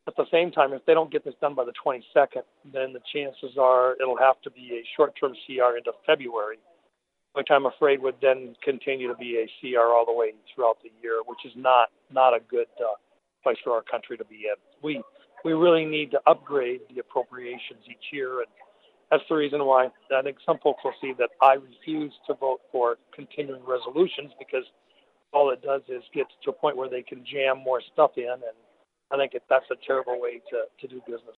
At the same time, if they don't get this done by the 22nd, then the chances are it'll have to be a short-term CR into February, which I'm afraid would then continue to be a CR all the way throughout the year, which is not a good place for our country to be in. We really need to upgrade the appropriations each year, and that's the reason why I think some folks will see that I refuse to vote for continuing resolutions, because all it does is get to a point where they can jam more stuff in, and I think that's a terrible way to do business.